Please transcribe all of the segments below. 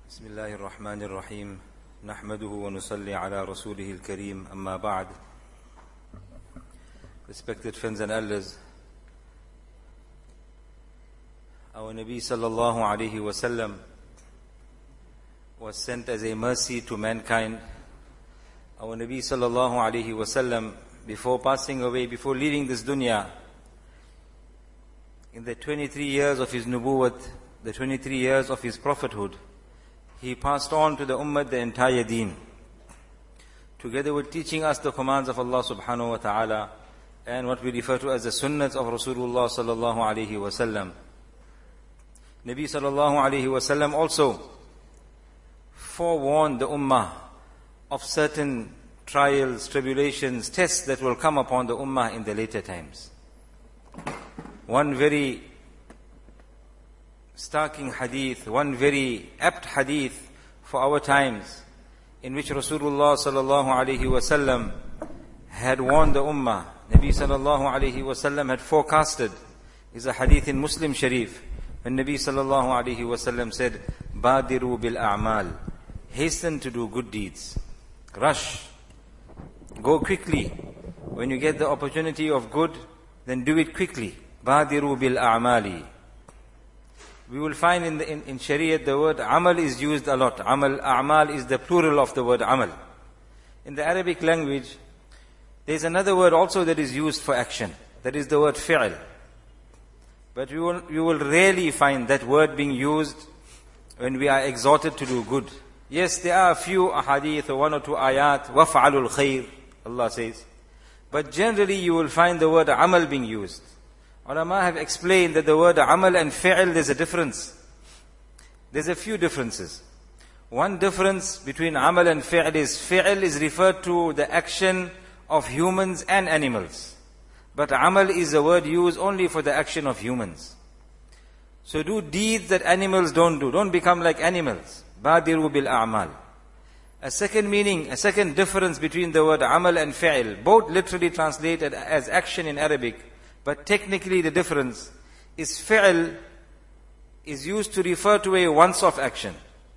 بسم الله الرحمن الرحيم نحمده ونصلي على رسوله الكريم أما بعد. Respected friends and elders, our Nabi sallallahu alayhi wasallam was sent as a mercy to mankind. Our Nabi sallallahu alayhi wasallam, before passing away, before leaving this dunya, in the 23 years of his nubuwwat, the 23 years of his prophethood, he passed on to the ummah the entire deen, together with teaching us the commands of Allah subhanahu wa ta'ala and what we refer to as the sunnahs of Rasulullah sallallahu alayhi wasallam. Nabi sallallahu alayhi wasallam also forewarned the ummah of certain trials, tribulations, tests that will come upon the ummah in the later times. One very starking hadith, one very apt hadith for our times, in which Rasulullah sallallahu alaihi wasallam had warned the ummah. Nabi sallallahu alaihi wasallam had forecasted, is a hadith in Muslim Sharif, when Nabi sallallahu alaihi wasallam said, "Badiru bil a'mal," hasten to do good deeds. Rush, go quickly. When you get the opportunity of good, then do it quickly. Badiru bil a'mali. We will find in Shariat the word amal is used a lot. A'mal is the plural of the word amal. In the Arabic language, there is another word also that is used for action. That is the word fi'l. But you will rarely find that word being used when we are exhorted to do good. Yes, there are a few ahadith or one or two ayat, waf'alul khair, Allah says. But generally you will find the word amal being used. Ulama have explained that the word amal and fi'l, there's a difference. There's a few differences. One difference between amal and fi'l is referred to the action of humans and animals. But amal is a word used only for the action of humans. So do deeds that animals don't do. Don't become like animals. Badiru bil a'mal. A second meaning, a second difference between the word amal and fi'l, both literally translated as action in Arabic, but technically the difference is fi'l is used to refer to a once-off action.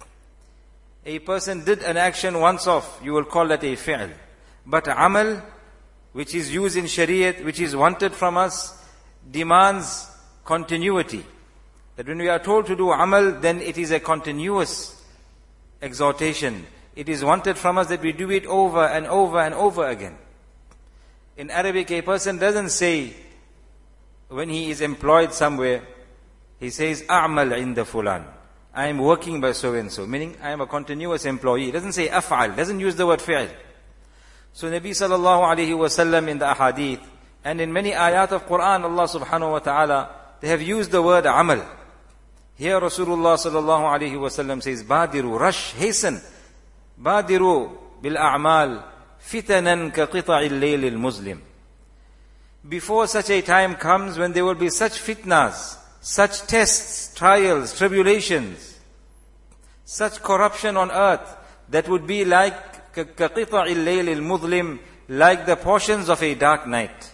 A person did an action once off, you will call that a fi'l. But amal, which is used in Shariat, which is wanted from us, demands continuity. That when we are told to do amal, then it is a continuous exhortation. It is wanted from us that we do it over and over and over again. In Arabic, a person doesn't say, when he is employed somewhere, he says, "A'mal inda fulan." I am working by so and so, meaning I am a continuous employee. He doesn't say af'al, doesn't use the word fi'l. So Nabi sallallahu alayhi wasallam in the ahadith and in many ayat of Quran, Allah subhanahu wa ta'ala, they have used the word amal. Here Rasulullah sallallahu alayhi wasallam says, "Badiru," rush, hasten. "Badiru bil a'mal fitanan ka qita'il layl al muslim." Before such a time comes when there will be such fitnas, such tests, trials, tribulations, such corruption on earth that would be like كَقِطَعِ اللَّيْلِ الْمُظْلِمِ, like the portions of a dark night.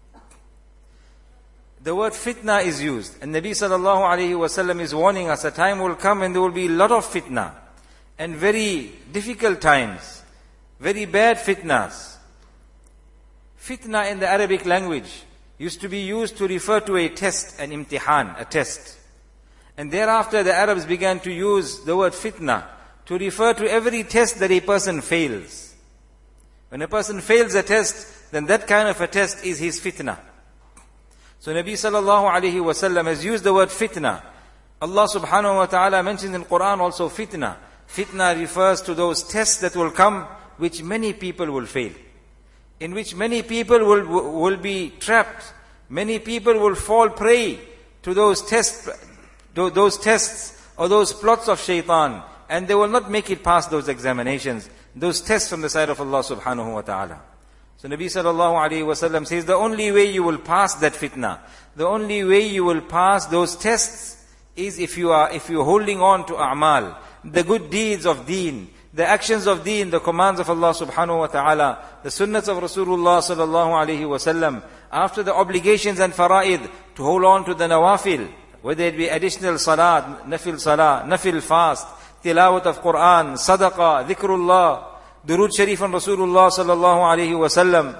The word fitna is used, and Nabi sallallahu alayhi wasallam is warning us, a time will come when there will be a lot of fitna, and very difficult times, very bad fitnas. Fitna in the Arabic language used to be used to refer to a test, an imtihan, a test. And thereafter the Arabs began to use the word fitna to refer to every test that a person fails. When a person fails a test, then that kind of a test is his fitna. So Nabi sallallahu alayhi wasallam has used the word fitna. Allah subhanahu wa ta'ala mentions in Quran also fitna. Fitna refers to those tests that will come, which many people will fail. In which many people will be trapped. Many people will fall prey to those tests or those plots of shaitan. And they will not make it past those examinations, those tests from the side of Allah subhanahu wa ta'ala. So Nabi sallallahu alayhi wa sallam says, the only way you will pass that fitna, the only way you will pass those tests is if you're holding on to a'mal, the good deeds of deen, the actions of deen, the commands of Allah subhanahu wa ta'ala, the sunnahs of Rasulullah sallallahu alayhi wa sallam, after the obligations and fara'id, to hold on to the nawafil, whether it be additional salat, nafil fast, tilawat of Quran, sadaqah, dhikrullah, durood sharif on Rasulullah sallallahu alaihi wasallam,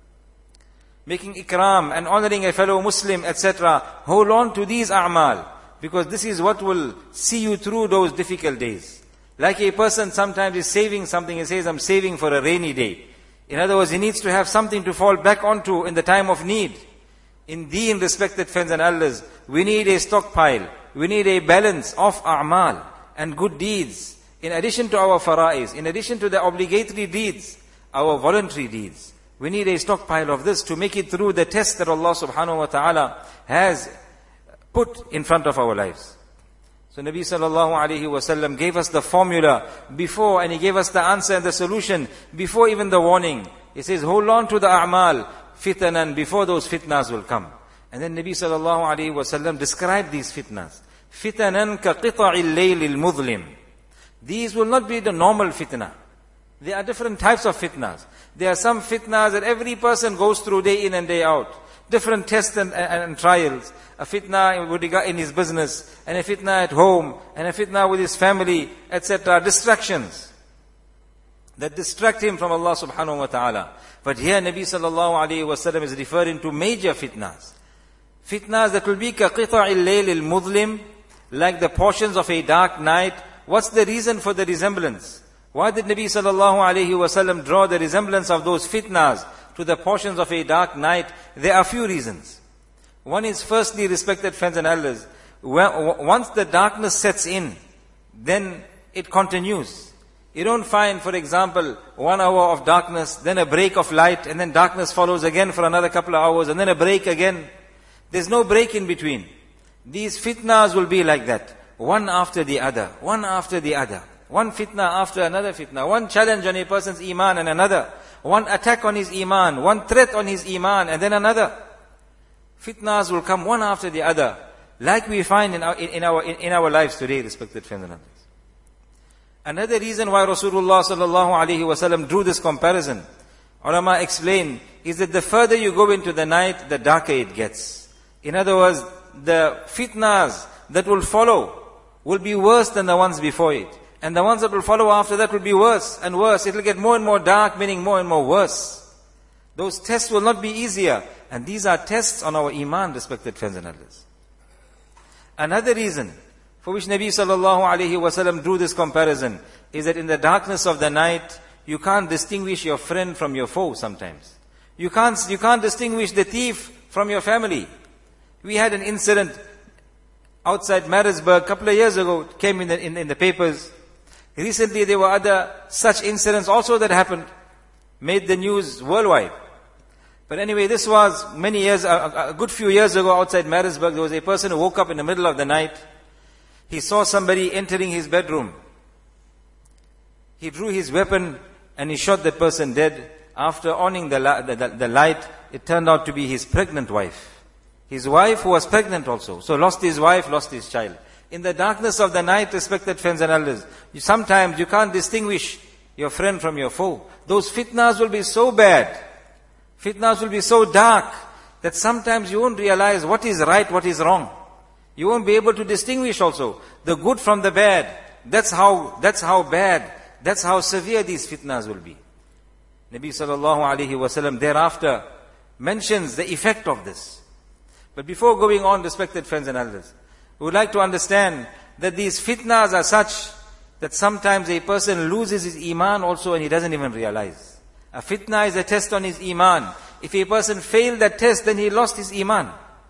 making ikram and honoring a fellow Muslim, etc. Hold on to these a'mal, because this is what will see you through those difficult days. Like a person sometimes is saving something, he says, I'm saving for a rainy day. In other words, he needs to have something to fall back onto in the time of need. In Deen, respected friends and elders, we need a stockpile. We need a balance of a'mal and good deeds. In addition to our fara'is, in addition to the obligatory deeds, our voluntary deeds. We need a stockpile of this to make it through the test that Allah subhanahu wa ta'ala has put in front of our lives. So Nabi sallallahu alayhi wa sallam gave us the formula before, and He gave us the answer and the solution before even the warning. He says, hold on to the a'mal, fitanan, before those fitnas will come. And then Nabi sallallahu alayhi wa sallam described these fitnas. Fitanan ka qita'il laylil mudlim. These will not be the normal fitna. There are different types of fitnas. There are some fitnas that every person goes through day in and day out. Different tests and trials. A fitna in his business, and a fitna at home, and a fitna with his family, etc. Distractions that distract him from Allah subhanahu wa ta'ala. But here Nabi sallallahu alayhi wa sallam is referring to major fitnas. Fitnas that will be ka qita'il laylil mudlim, like the portions of a dark night. What's the reason for the resemblance? Why did Nabi sallallahu alayhi wa sallam draw the resemblance of those fitnas to the portions of a dark night? There are few reasons. One is, firstly, respected friends and elders, once the darkness sets in, then it continues. You don't find, for example, 1 hour of darkness, then a break of light, and then darkness follows again for another couple of hours, and then a break again. There's no break in between. These fitnas will be like that, one after the other, one after the other. One fitna after another fitna, one challenge on a person's iman and another, one attack on his iman, one threat on his iman, and then another. Fitnas will come one after the other, like we find in our lives today, respected friends and elders. Another reason why Rasulullah sallallahu alaihi wasallam drew this comparison, ulama explain, is that the further you go into the night, the darker it gets. In other words, the fitnas that will follow will be worse than the ones before it. And the ones that will follow after that will be worse and worse. It will get more and more dark, meaning more and more worse. Those tests will not be easier. And these are tests on our iman, respected friends and elders. Another reason for which Nabi sallallahu alayhi wa sallam drew this comparison is that in the darkness of the night, you can't distinguish your friend from your foe sometimes. You can't distinguish the thief from your family. We had an incident outside Maritzburg a couple of years ago. It came in the papers. Recently there were other such incidents also that happened, made the news worldwide. But anyway, this was many years, a good few years ago outside Maritzburg. There was a person who woke up in the middle of the night. He saw somebody entering his bedroom. He drew his weapon and he shot that person dead. After on the light, it turned out to be his pregnant wife. His wife who was pregnant also. So lost his wife, lost his child. In the darkness of the night, respected friends and elders, sometimes you can't distinguish your friend from your foe. Those fitnas will be so bad, fitnas will be so dark, that sometimes you won't realize what is right, what is wrong. You won't be able to distinguish also the good from the bad. That's how bad, that's how severe these fitnas will be. Nabi sallallahu alayhi wa sallam thereafter mentions the effect of this. But before going on, respected friends and elders, we would like to understand that these fitnas are such that sometimes a person loses his iman also and he doesn't even realize. A fitna is a test on his iman. If a person failed that test, then he lost his iman.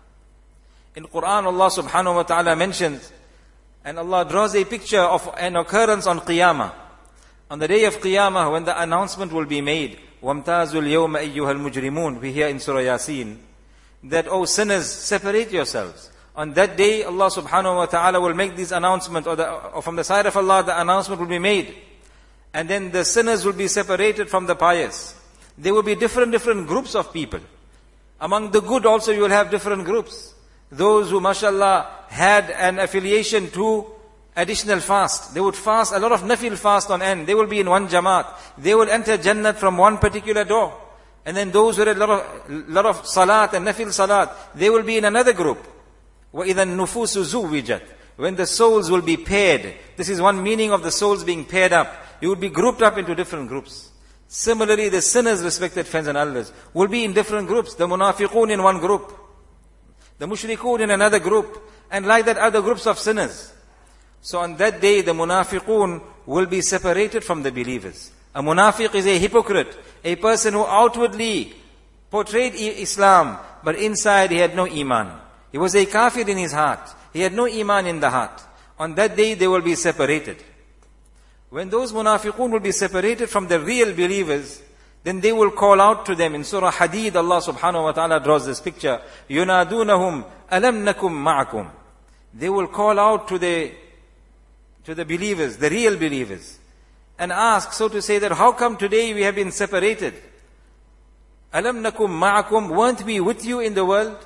In Quran, Allah subhanahu wa ta'ala mentions, and Allah draws a picture of an occurrence on Qiyamah. On the day of Qiyamah, when the announcement will be made, وَامْتَازُوا الْيَوْمَ أَيُّهَا الْمُجْرِمُونَ, we hear in Surah Yasin, that, O sinners, separate yourselves. On that day, Allah subhanahu wa ta'ala will make this announcement, or from the side of Allah, the announcement will be made. And then the sinners will be separated from the pious. There will be different groups of people. Among the good also you will have different groups. Those who, mashallah, had an affiliation to additional fast. They would fast a lot of nafil fast on end. They will be in one jamaat. They will enter Jannat from one particular door. And then those who had a lot of salat and nafil salat, they will be in another group. وَإِذَا النُّفُوسُ زُوِّجَتْ. when the souls will be paired. This is one meaning of the souls being paired up. You would be grouped up into different groups. Similarly, the sinners, respected friends and elders, will be in different groups. The munafiqun in one group, the mushrikun in another group, and like that other groups of sinners. So on that day, the munafiqun will be separated from the believers. A munafiq is a hypocrite, a person who outwardly portrayed Islam, but inside he had no iman. He was a kafir in his heart. He had no iman in the heart. On that day, they will be separated. When those munafiqun will be separated from the real believers, then they will call out to them. In Surah Hadid, Allah subhanahu wa ta'ala draws this picture. يُنَادُونَهُمْ أَلَمْ نَكُمْ مَعَكُمْ. They will call out to the believers, the real believers, and ask, so to say, that how come today we have been separated? أَلَمْ نَكُمْ مَعَكُمْ. Weren't we with you in the world?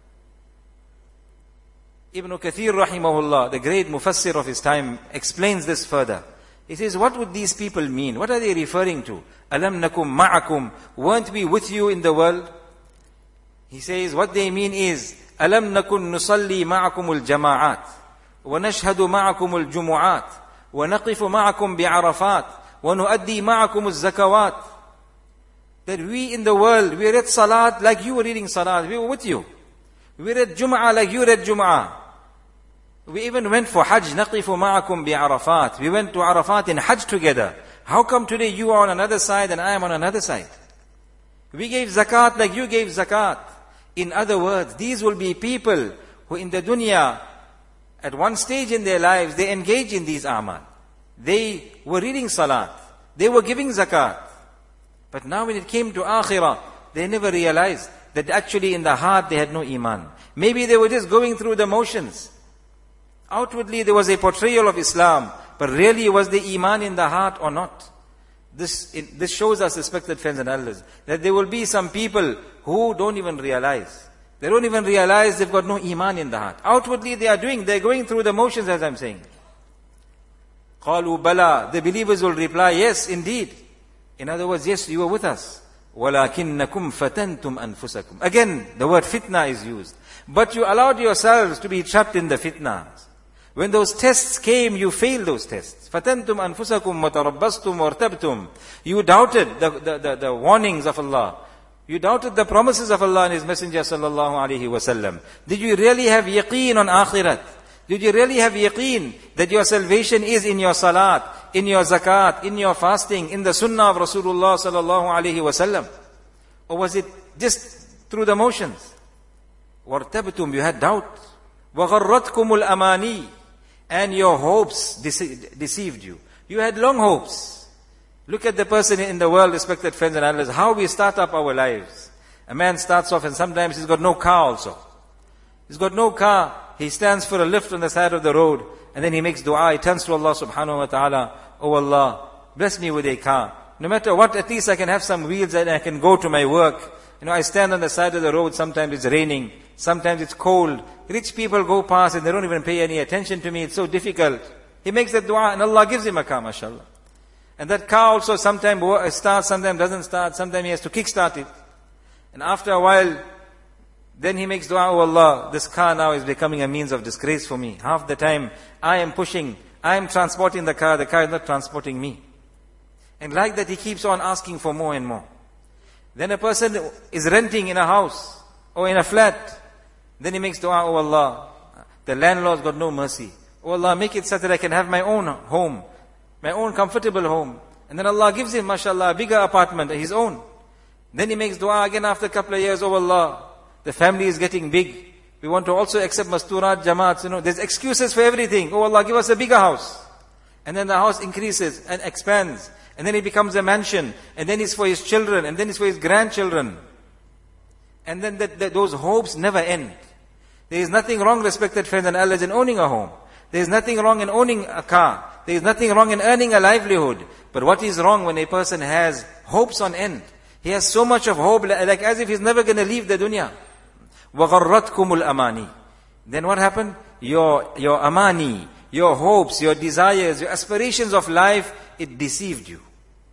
Ibn Kathir rahimahullah, the great mufassir of his time, explains this further. He says, what would these people mean? What are they referring to? أَلَمْ نَكُمْ مَعَكُمْ. Weren't we with you in the world? He says, what they mean is, أَلَمْ نَكُنْ نُصَلِّي مَعَكُمُ الْجَمَاعَاتِ وَنَشْهَدُ مَعَكُمُ الْجُمُعَاتِ وَنَقِفُ مَعَكُمْ بِعَرَفَاتِ وَنُؤَدِّي مَعَكُمُ الزَّكَوَاتِ. That we in the world, we read salat like you were reading salat. We were with you. We read Jum'ah like you read Jum'ah. We even went for Hajj. نَقِفُ مَعَكُمْ بِعَرَفَاتِ. We went to Arafat in Hajj together. How come today you are on another side and I am on another side? We gave zakat like you gave zakat. In other words, these will be people who in the dunya, at one stage in their lives, they engage in these a'mal. They were reading salat. They were giving zakat. But now when it came to akhirah, they never realized that actually in the heart they had no iman. Maybe they were just going through the motions. Outwardly there was a portrayal of Islam, but really was the iman in the heart or not? This shows us, respected friends and elders, that there will be some people who don't even realize. They don't even realize they've got no iman in the heart. Outwardly they're going through the motions, as I'm saying. قَالُوا بَلَى. The believers will reply, yes, indeed. In other words, yes, you were with us. وَلَكِنَّكُمْ فَتَنْتُمْ أَنفُسَكُمْ. Again, the word fitna is used. But you allowed yourselves to be trapped in the fitnas. When those tests came, you failed those tests. فَتَنْتُمْ أَنفُسَكُمْ وَتَرَبَّصْتُمْ وَارْتَبْتُمْ. You doubted the warnings of Allah. You doubted the promises of Allah and His Messenger sallallahu alaihi wasallam. Did you really have yaqeen on akhirat? Did you really have yaqeen that your salvation is in your salat, in your zakat, in your fasting, in the sunnah of Rasulullah sallallahu alaihi wasallam? Or was it just through the motions? وَارْتَبْتُمْ. You had doubt. وَغَرَّتْكُمُ الْأَمَانِي. And your hopes deceived you. You had long hopes. Look at the person in the world, respected friends and elders, how we start up our lives. A man starts off and sometimes he's got no car also. He's got no car. He stands for a lift on the side of the road and then he makes dua. He turns to Allah subhanahu wa ta'ala. Oh Allah, bless me with a car. No matter what, at least I can have some wheels and I can go to my work. I stand on the side of the road, sometimes it's raining, sometimes it's cold. Rich people go past and they don't even pay any attention to me, it's so difficult. He makes that dua and Allah gives him a car, mashallah. And that car also sometimes starts, sometimes doesn't start, sometimes he has to kickstart it. And after a while, then he makes dua, oh Allah, this car now is becoming a means of disgrace for me. Half the time I am pushing, I am transporting the car is not transporting me. And like that he keeps on asking for more and more. Then a person is renting in a house or in a flat. Then he makes dua, oh Allah, the landlord's got no mercy. Oh Allah, make it such that I can have my own home, my own comfortable home. And then Allah gives him, mashallah, a bigger apartment, his own. Then he makes dua again after a couple of years, oh Allah, the family is getting big. We want to also accept masturat, jamaats, there's excuses for everything. Oh Allah, give us a bigger house. And then the house increases and expands. And then it becomes a mansion. And then it's for his children. And then it's for his grandchildren. And then those hopes never end. There is nothing wrong, respected friends and elders, in owning a home. There is nothing wrong in owning a car. There is nothing wrong in earning a livelihood. But what is wrong when a person has hopes on end? He has so much of hope, like as if he's never going to leave the dunya. وَغَرَّتْكُمُ الْأَمَانِي. Then what happened? Your amani, your hopes, your desires, your aspirations of life, it deceived you.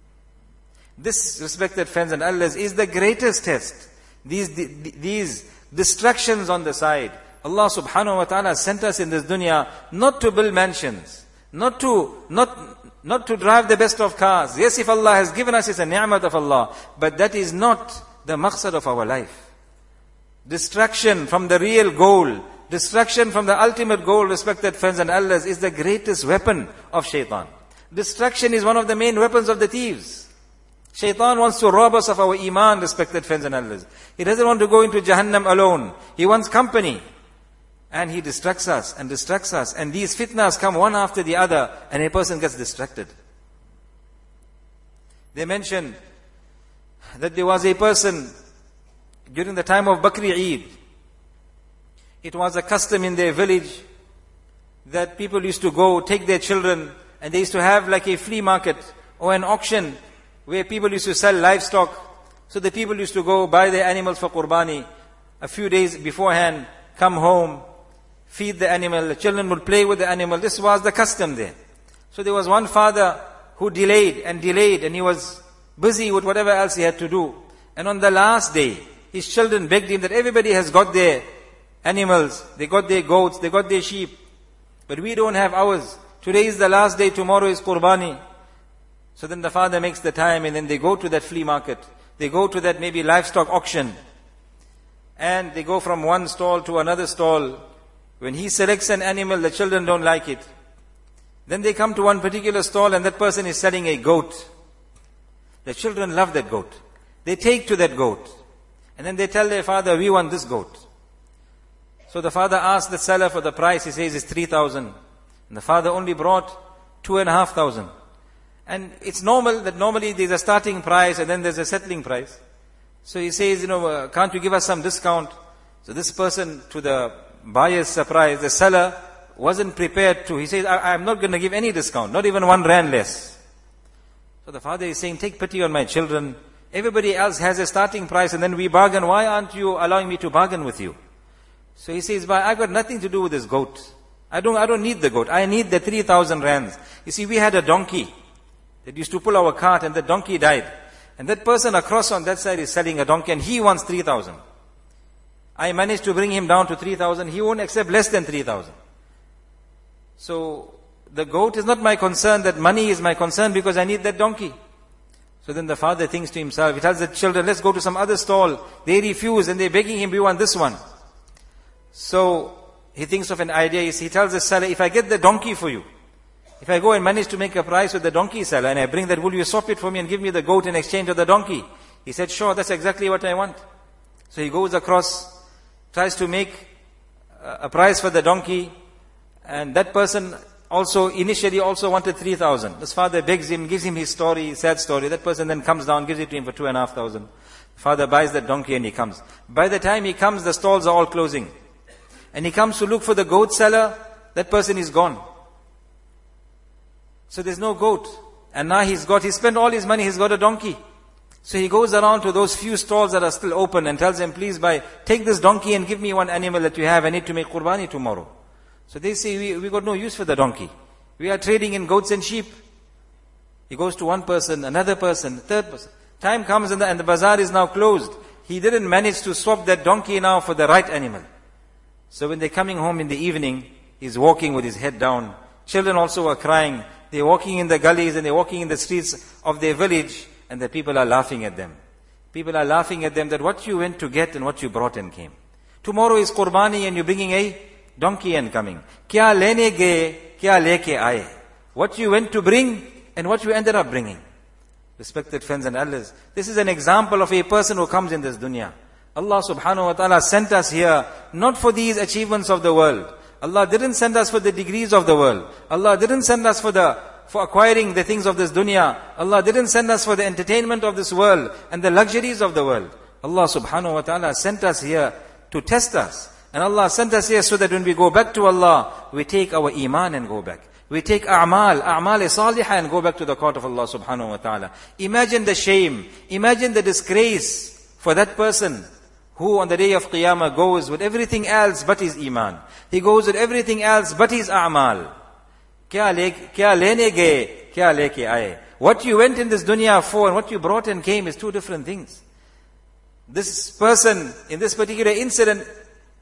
This, respected friends and elders, is the greatest test. These distractions on the side. Allah subhanahu wa ta'ala sent us in this dunya not to build mansions, not to drive the best of cars. Yes, if Allah has given us, it's a ni'mat of Allah, but that is not the maqsad of our life. Distraction from the real goal, distraction from the ultimate goal, respected friends and elders, is the greatest weapon of shaitan. Distraction is one of the main weapons of the thieves. Shaitan wants to rob us of our iman, respected friends and elders. He doesn't want to go into Jahannam alone. He wants company. And he distracts us. And these fitnas come one after the other, and a person gets distracted. They mentioned that there was a person during the time of Bakri Eid. It was a custom in their village that people used to go, take their children, and they used to have like a flea market or an auction where people used to sell livestock. So the people used to go buy their animals for Qurbani a few days beforehand, come home, feed the animal, the children would play with the animal. This was the custom there. So there was one father who delayed, and he was busy with whatever else he had to do. And on the last day, his children begged him that everybody has got their animals, they got their goats, they got their sheep, but we don't have ours. Today is the last day, tomorrow is Qurbani. So then the father makes the time, and then they go to that flea market. They go to that maybe livestock auction. And they go from one stall to another stall. When he selects an animal, the children don't like it. Then they come to one particular stall, and that person is selling a goat. The children love that goat. They take to that goat. And then they tell their father, we want this goat. So the father asks the seller for the price. He says it's 3,000. And the father only brought 2,500. And it's normal that normally there's a starting price and then there's a settling price. So he says, can't you give us some discount? So this person, to the buyer's surprise, the seller wasn't prepared to. He says, I'm not going to give any discount, not even 1 rand less. So the father is saying, take pity on my children. Everybody else has a starting price and then we bargain. Why aren't you allowing me to bargain with you? So he says, but I've got nothing to do with this goat. I don't need the goat. I need the 3,000 rands. You see, we had a donkey that used to pull our cart, and the donkey died. And that person across on that side is selling a donkey, and he wants 3,000. I managed to bring him down to 3,000. He won't accept less than 3,000. So the goat is not my concern. That money is my concern because I need that donkey. So then the father thinks to himself, he tells the children, let's go to some other stall. They refuse, and they're begging him, we want this one. So he thinks of an idea. He tells the seller, if I get the donkey for you, if I go and manage to make a price with the donkey seller and I bring that, will you swap it for me and give me the goat in exchange of the donkey? He said, sure, that's exactly what I want. So he goes across, tries to make a price for the donkey, and that person initially wanted 3,000. His father begs him, gives him his story, sad story. That person then comes down, gives it to him for 2,500. Father buys that donkey and he comes. By the time he comes, the stalls are all closing. And he comes to look for the goat seller, that person is gone. So there's no goat. And now he spent all his money, he's got a donkey. So he goes around to those few stalls that are still open and tells them, please take this donkey and give me one animal that you have. I need to make Qurbani tomorrow. So they say, we got no use for the donkey. We are trading in goats and sheep. He goes to one person, another person, third person. Time comes and the bazaar is now closed. He didn't manage to swap that donkey now for the right animal. So when they're coming home in the evening, he's walking with his head down. Children also are crying. They're walking in the gullies and they're walking in the streets of their village, and the people are laughing at them. People are laughing at them that what you went to get and what you brought and came. Tomorrow is Qurbani and you're bringing a donkey and coming. Kya lene gaye, kya leke aaye. What you went to bring and what you ended up bringing. Respected friends and elders, this is an example of a person who comes in this dunya. Allah subhanahu wa ta'ala sent us here not for these achievements of the world. Allah didn't send us for the degrees of the world. Allah didn't send us for acquiring the things of this dunya. Allah didn't send us for the entertainment of this world and the luxuries of the world. Allah subhanahu wa ta'ala sent us here to test us. And Allah sent us here so that when we go back to Allah, we take our iman and go back. We take a'mal salihah and go back to the court of Allah subhanahu wa ta'ala. Imagine the shame, imagine the disgrace for that person who on the day of Qiyamah goes with everything else but his iman. He goes with everything else but his a'mal. Kya lene gaye, kya leke aaye. What you went in this dunya for and what you brought and came is two different things. This person, in this particular incident,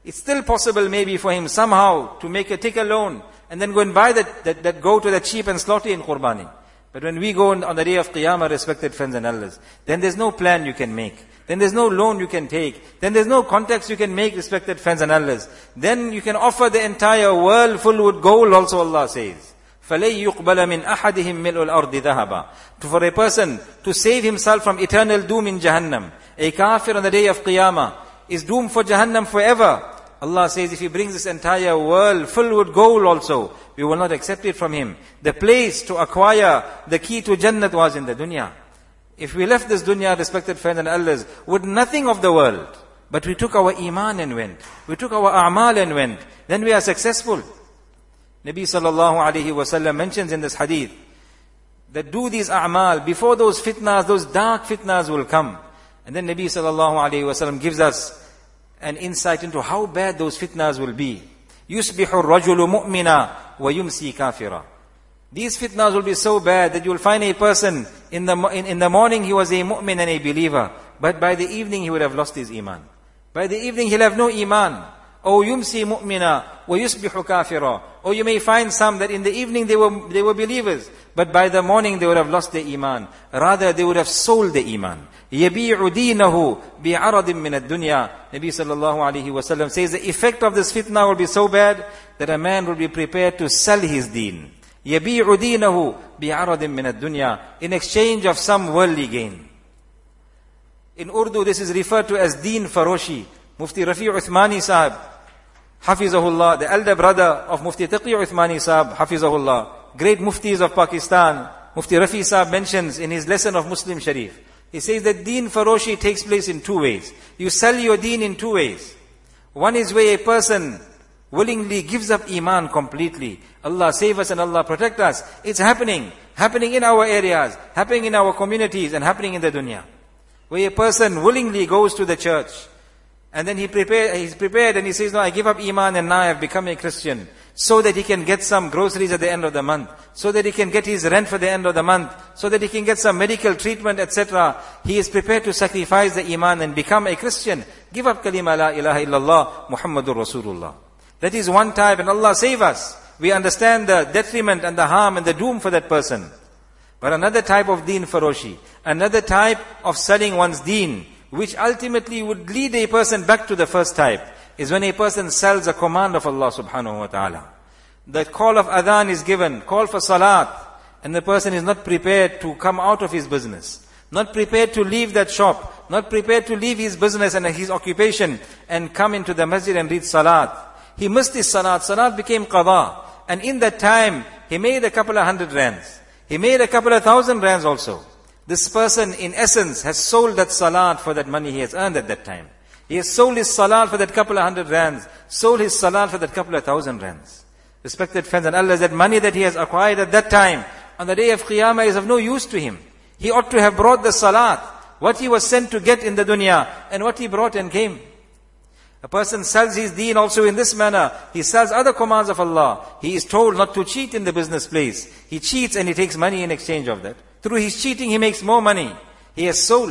It's still possible maybe for him somehow to take a loan and then go and buy that goat to the cheap and slaughter in Qurbani. But when we go on the day of Qiyamah, respected friends and elders, then there's no plan you can make. Then there's no loan you can take. Then there's no contacts you can make, respected friends and elders. Then you can offer the entire world full with gold also, Allah says. فَلَيْ يُقْبَلَ مِنْ أَحَدِهِمْ مِلْءُ الْأَرْضِ ذَهَبًا. For a person to save himself from eternal doom in Jahannam, a kafir on the day of Qiyamah is doomed for Jahannam forever. Allah says, if he brings this entire world full with gold also, we will not accept it from him. The place to acquire the key to Jannat was in the dunya. If we left this dunya, respected friends and elders, with nothing of the world, but we took our iman and went, we took our a'mal and went, then we are successful. Nabi sallallahu alayhi wa sallam mentions in this hadith, that do these a'mal before those fitnas, those dark fitnas will come. And then Nabi sallallahu alayhi wa sallam gives us an insight into how bad those fitnas will be. يُصْبِحُ الرَّجُلُ مُؤْمِنًا وَيُمْسِي كَافِرًا. These fitnas will be so bad that you will find a person, in the morning he was a mu'min and a believer, but by the evening he would have lost his iman. By the evening he'll have no iman. Or yumsi mu'mina wa yusbihu kafira. Or you may find some that in the evening they were believers, but by the morning they would have lost their iman. Rather they would have sold their iman. يَبِيعُ دِينَهُ بِعَرَضٍ مِّنَ الدُّنْيَا. Nabi sallallahu alayhi wa sallam says the effect of this fitna will be so bad that a man will be prepared to sell his deen. يَبِيعُ دِينَهُ بِعَرَضٍ مِّنَ الدُّنْيا. In exchange of some worldly gain. In Urdu this is referred to as deen faroshi. Mufti Rafi Uthmani Sahib, Hafizahullah, the elder brother of Mufti Taqi Uthmani Sahib, Hafizahullah, great muftis of Pakistan, Mufti Rafi Sahib mentions in his lesson of Muslim Sharif. He says that deen faroshi takes place in two ways. You sell your deen in two ways. One is where a person willingly gives up iman completely. Allah save us and Allah protect us. It's happening in our areas, happening in our communities and happening in the dunya. Where a person willingly goes to the church, and then he's prepared and he says, no, I give up iman and now I have become a Christian. So that he can get some groceries at the end of the month. So that he can get his rent for the end of the month. So that he can get some medical treatment, etc. He is prepared to sacrifice the iman and become a Christian. Give up kalima la ilaha illallah Muhammadur Rasulullah. That is one type, and Allah save us. We understand the detriment and the harm and the doom for that person. But another type of deen faroshi, another type of selling one's deen, which ultimately would lead a person back to the first type, is when a person sells a command of Allah subhanahu wa ta'ala. The call of adhan is given, call for salat, and the person is not prepared to come out of his business, not prepared to leave that shop, not prepared to leave his business and his occupation and come into the masjid and read salat. He missed his salat, salat became qada, and in that time, he made a couple of 100 rands. He made a couple of 1,000 rands also. This person, in essence, has sold that salat for that money he has earned at that time. He has sold his salat for that couple of 100 rands, sold his salat for that couple of 1,000 rands. Respected friends and elders, that money that he has acquired at that time, on the day of Qiyamah is of no use to him. He ought to have brought the salat, what he was sent to get in the dunya, and what he brought and came. A person sells his deen also in this manner. He sells other commands of Allah. He is told not to cheat in the business place. He cheats and he takes money in exchange of that. Through his cheating, he makes more money. He has sold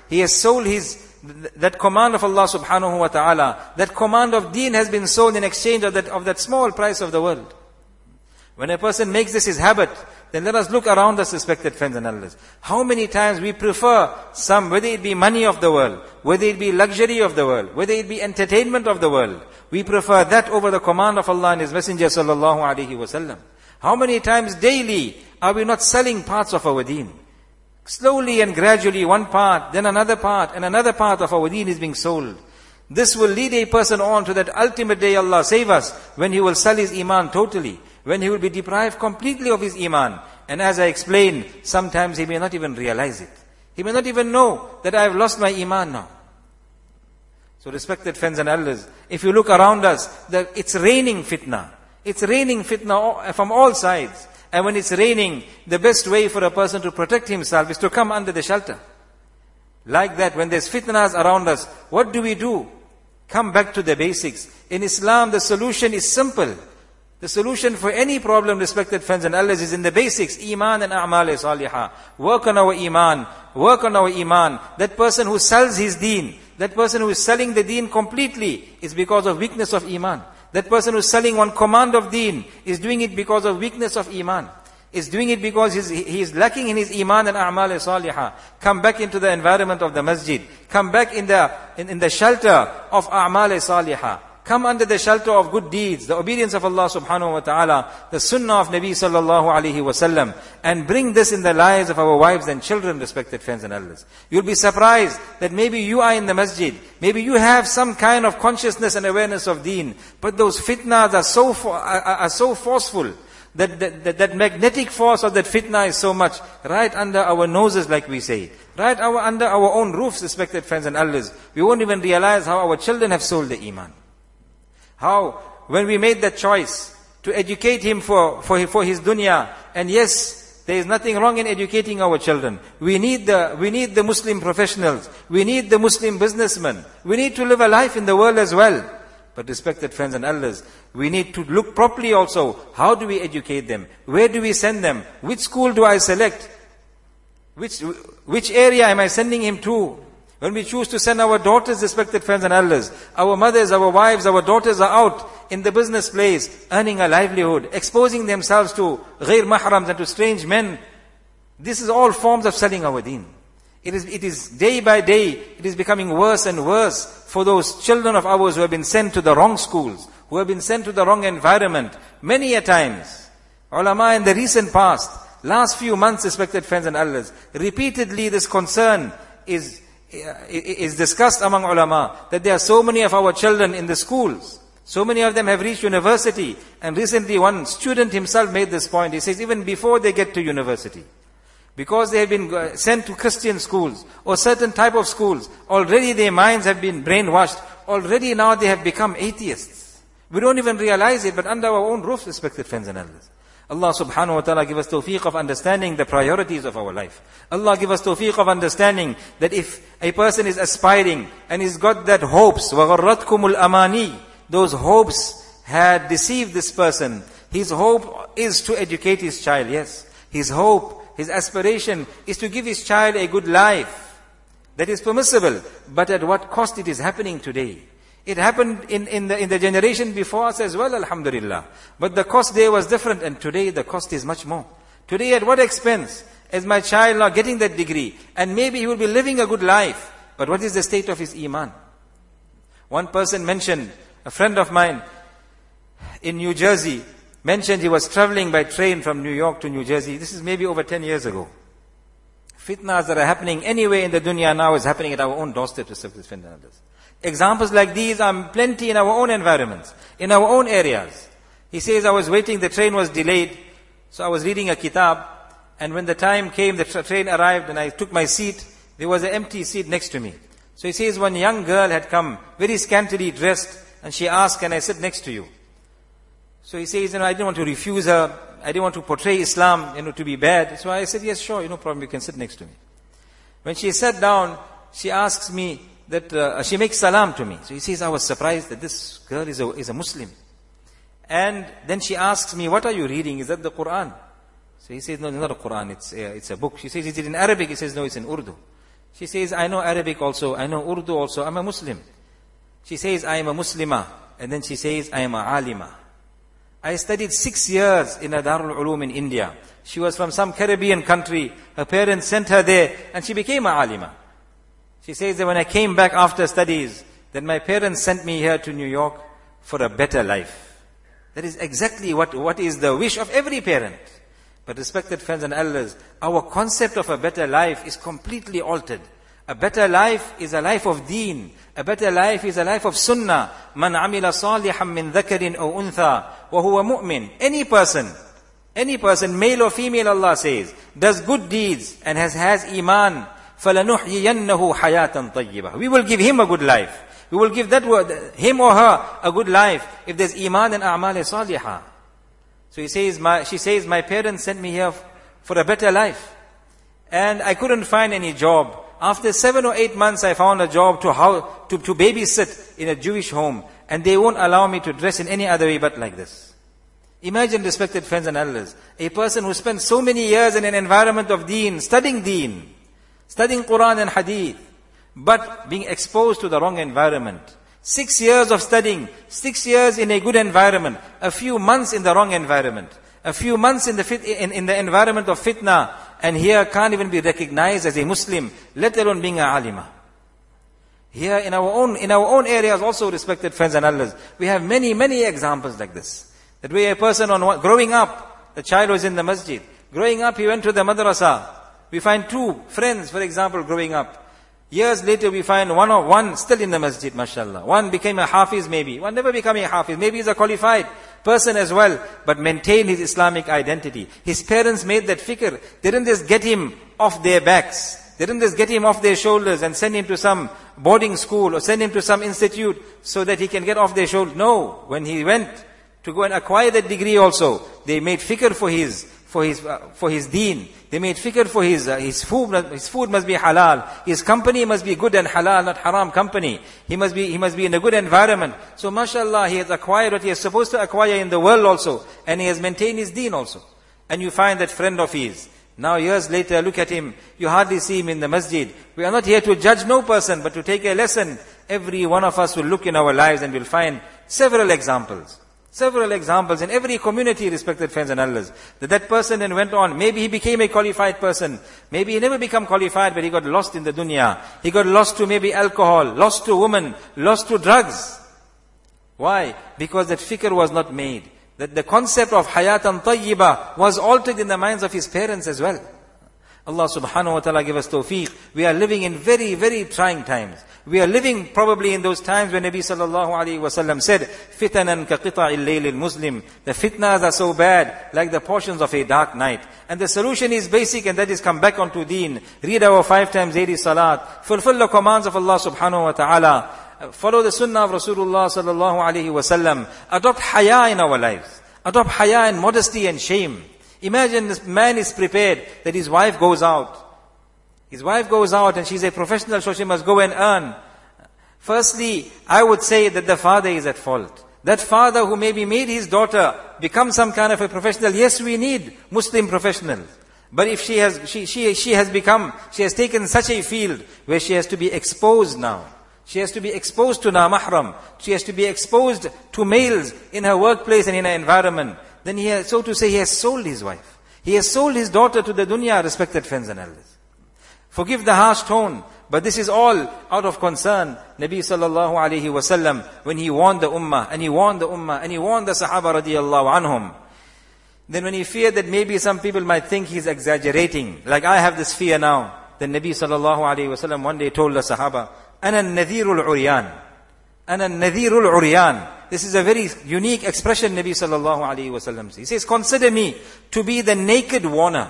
that command of Allah subhanahu wa ta'ala. That command of deen has been sold in exchange of that small price of the world. When a person makes this his habit, then let us look around us, respected friends and elders. How many times we prefer whether it be money of the world, whether it be luxury of the world, whether it be entertainment of the world, we prefer that over the command of Allah and His Messenger sallallahu alaihi wasallam. How many times daily are we not selling parts of our deen? Slowly and gradually, one part, then another part, and another part of our deen is being sold. This will lead a person on to that ultimate day, Allah save us, when he will sell his iman totally, when he will be deprived completely of his iman. And as I explained, sometimes he may not even realize it. He may not even know that I have lost my iman now. So respected friends and elders, if you look around us, it's raining fitna. It's raining fitna from all sides. And when it's raining, the best way for a person to protect himself is to come under the shelter. Like that, when there's fitnas around us, what do? Come back to the basics. In Islam, the solution is simple. The solution for any problem, respected friends and elders, is in the basics. Iman and a'mal salihah. Work on our iman. Work on our iman. That person who sells his deen, that person who is selling the deen completely is because of weakness of iman. That person who is selling one command of deen is doing it because of weakness of iman. Is doing it because he is lacking in his iman and a'mal salihah. Come back into the environment of the masjid. Come back in the shelter of a'mal salihah. Come under the shelter of good deeds, the obedience of Allah subhanahu wa ta'ala, the sunnah of Nabi sallallahu alayhi wa sallam, and bring this in the lives of our wives and children, respected friends and elders. You'll be surprised that maybe you are in the masjid, maybe you have some kind of consciousness and awareness of deen, but those fitnas are so forceful, that magnetic force of that fitna is so much, right under our noses, like we say, right under our own roofs, respected friends and elders. We won't even realize how our children have sold the iman. How, when we made that choice to educate him for his dunya, and yes, there is nothing wrong in educating our children. We need the Muslim professionals. We need the Muslim businessmen. We need to live a life in the world as well. But respected friends and elders, we need to look properly also. How do we educate them? Where do we send them? Which school do I select? Which area am I sending him to? When we choose to send our daughters, respected friends and elders, our mothers, our wives, our daughters are out in the business place, earning a livelihood, exposing themselves to ghair mahrams and to strange men. This is all forms of selling our deen. It is day by day, it is becoming worse and worse for those children of ours who have been sent to the wrong schools, who have been sent to the wrong environment, many a times. Ulama in the recent past, last few months, respected friends and elders, repeatedly this concern is discussed among ulama, that there are so many of our children in the schools. So many of them have reached university. And recently one student himself made this point. He says even before they get to university, because they have been sent to Christian schools or certain type of schools, already their minds have been brainwashed. Already now they have become atheists. We don't even realize it, but under our own roof, respected friends and elders. Allah subhanahu wa ta'ala give us tawfiq of understanding the priorities of our life. Allah give us tawfiq of understanding that if a person is aspiring and he's got that hopes, وَغَرَّتْكُمُ الْأَمَانِي, those hopes had deceived this person. His hope is to educate his child, yes. His hope, his aspiration is to give his child a good life. That is permissible, but at what cost it is happening today. It happened in the generation before us as well, alhamdulillah. But the cost there was different, and today the cost is much more. Today at what expense is my child now getting that degree? And maybe he will be living a good life, but what is the state of his iman? One person mentioned, a friend of mine in New Jersey, mentioned he was traveling by train from New York to New Jersey. This is maybe over 10 years ago. Fitnas that are happening anywhere in the dunya now is happening at our own doorstep, to serve friends and others. Examples like these are plenty in our own environments, in our own areas. He says, I was waiting, the train was delayed, so I was reading a kitab, and when the time came, the train arrived, and I took my seat, there was an empty seat next to me. So he says, one young girl had come, very scantily dressed, and she asked, can I sit next to you? So he says, I didn't want to refuse her, I didn't want to portray Islam, to be bad. So I said, yes, sure, no problem, you can sit next to me. When she sat down, she asks me, that she makes salam to me. So he says, I was surprised that this girl is a Muslim. And then she asks me, what are you reading? Is that the Quran? So he says, no, it's not a Quran, it's a book. She says, is it in Arabic? He says, no, it's in Urdu. She says, I know Arabic also, I know Urdu also, I'm a Muslim. She says, I am a Muslimah. And then she says, I am a Alima. I studied 6 years in a Darul Ulum in India. She was from some Caribbean country. Her parents sent her there, and she became a Alima. She says that when I came back after studies, then my parents sent me here to New York for a better life. That is exactly what is the wish of every parent. But respected friends and elders, our concept of a better life is completely altered. A better life is a life of deen. A better life is a life of sunnah. Man amila salihan min dhakarin aw untha wa huwa mu'min. Any person, male or female, Allah says, does good deeds and has iman, فَلَنُحْيِيَنَّهُ حَيَاةً طَيِّبًا. We will give him a good life. We will give him or her a good life if there's iman and a'mal salihah. So she says, my parents sent me here for a better life. And I couldn't find any job. After 7 or 8 months, I found a job to babysit in a Jewish home. And they won't allow me to dress in any other way but like this. Imagine, respected friends and elders, a person who spent so many years in an environment of deen, studying Quran and Hadith, but being exposed to the wrong environment. 6 years of studying, 6 years in a good environment, a few months in the wrong environment, a few months in the environment of fitna, and here can't even be recognized as a Muslim, let alone being a alima. Here in our own areas also, respected friends and elders, we have many examples like this. That way a person growing up, the child was in the masjid. Growing up, he went to the madrasa. We find 2 friends, for example, growing up. Years later, we find one still in the masjid, mashallah. One became a hafiz maybe. One never became a hafiz. Maybe he's a qualified person as well, but maintained his Islamic identity. His parents made that fikr. They didn't just get him off their backs. They didn't just get him off their shoulders and send him to some boarding school or send him to some institute so that he can get off their shoulders. No. When he went to go and acquire that degree also, they made fikr for his deen. They made fikr for his food. His food must be halal. His company must be good and halal, not haram company. He must be in a good environment. So mashallah, he has acquired what he is supposed to acquire in the world also, and he has maintained his deen also. And you find that friend of his. Now years later, look at him. You hardly see him in the masjid. We are not here to judge no person, but to take a lesson. Every one of us will look in our lives and will find several examples in every community, respected friends and elders. That person then went on. Maybe he became a qualified person. Maybe he never became qualified, but he got lost in the dunya. He got lost to maybe alcohol, lost to women, lost to drugs. Why? Because that fikr was not made. That the concept of hayatan tayyibah was altered in the minds of his parents as well. Allah subhanahu wa ta'ala give us tawfiq. We are living in very trying times. We are living probably in those times when Nabi sallallahu alayhi wa sallam said, fitanan ka qita'il laylil muslim. The fitnas are so bad, like the portions of a dark night. And the solution is basic, and that is come back onto deen. Read our 5 times daily salat. Fulfill the commands of Allah subhanahu wa ta'ala. Follow the sunnah of Rasulullah sallallahu alayhi wa sallam. Adopt haya in our lives. Adopt haya and modesty and shame. Imagine this man is prepared that his wife goes out. His wife goes out and she's a professional, so she must go and earn. Firstly, I would say that the father is at fault. That father who maybe made his daughter become some kind of a professional. Yes, we need Muslim professionals. But if she has taken such a field where she has to be exposed now. She has to be exposed to na-mahram. She has to be exposed to males in her workplace and in her environment. Then he has sold his wife. He has sold his daughter to the dunya, respected friends and elders. Forgive the harsh tone, but this is all out of concern. Nabi sallallahu alayhi wa sallam, when he warned the ummah, and he warned the Sahaba radiyallahu anhum, then when he feared that maybe some people might think he's exaggerating, like I have this fear now, then Nabi sallallahu alayhi wa sallam one day told the Sahaba, Ana an-nadhirul uryan. Ana an-nadhirul uryan. This is a very unique expression Nabi sallallahu alayhi wa sallam says. He says, consider me to be the naked warner.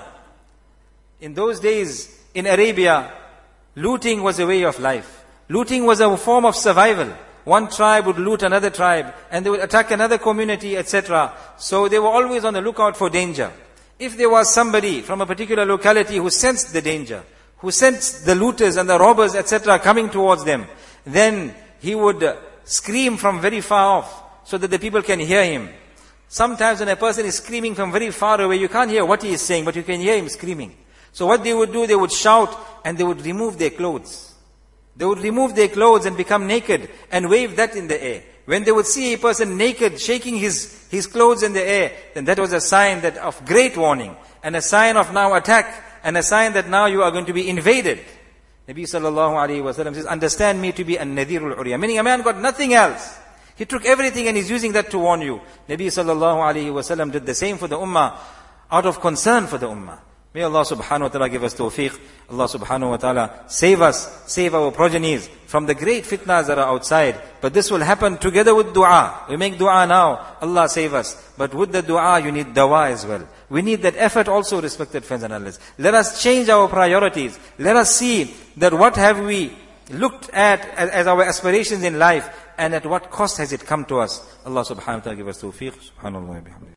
In those days, in Arabia, looting was a way of life. Looting was a form of survival. One tribe would loot another tribe, and they would attack another community, etc. So they were always on the lookout for danger. If there was somebody from a particular locality who sensed the danger, who sensed the looters and the robbers, etc. coming towards them, then he would scream from very far off, so that the people can hear him. Sometimes when a person is screaming from very far away, you can't hear what he is saying, but you can hear him screaming. So what they would do, they would shout, and they would remove their clothes. They would remove their clothes and become naked, and wave that in the air. When they would see a person naked, shaking his clothes in the air, then that was a sign that of great warning, and a sign of now attack, and a sign that now you are going to be invaded. Nabi sallallahu alayhi wa sallam says, understand me to be an-nadhirul urya. Meaning a man got nothing else. He took everything and he's using that to warn you. Nabi sallallahu alayhi wa sallam did the same for the ummah, out of concern for the ummah. May Allah subhanahu wa ta'ala give us tawfiq. Allah subhanahu wa ta'ala save us, save our progenies from the great fitnas that are outside. But this will happen together with dua. We make dua now, Allah save us. But with the dua, you need dawa as well. We need that effort also, respected friends and elders. Let us change our priorities. Let us see that what have we looked at as our aspirations in life, and at what cost has it come to us. Allah subhanahu wa ta'ala give us tawfiq. Subhanallah wa bihamdih.